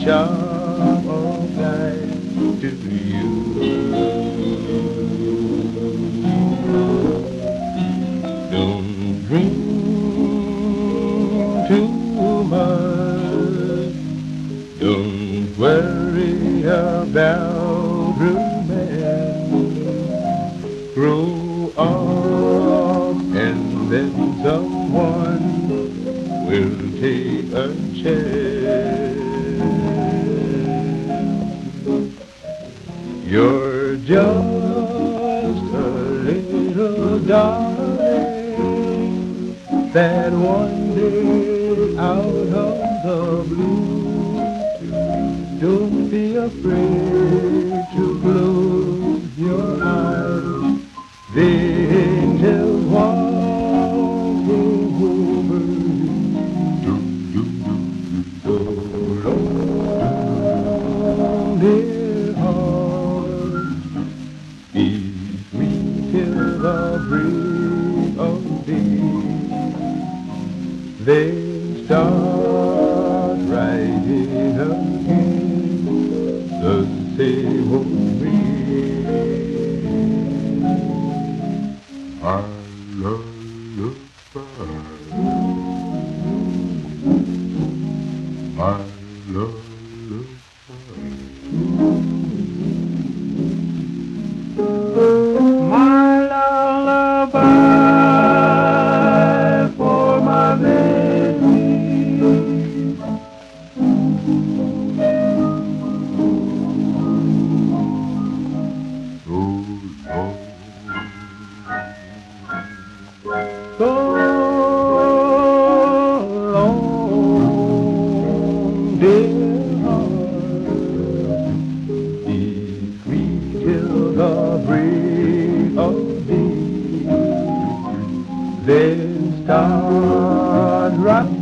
charm of life to you. Don't dream too much. Don't worry about romance. Grow up and then someone will take a chance. You're just a little darling that one day out of the blue. Don't be afraid to close your eyes. The angels walking over you. So long, dear heart, be sweet till the break of day. Then start riding again the same old way. I love you. I love you. My lullaby for my baby. So long, dear heart, be sweet till the break of day. Then start rocking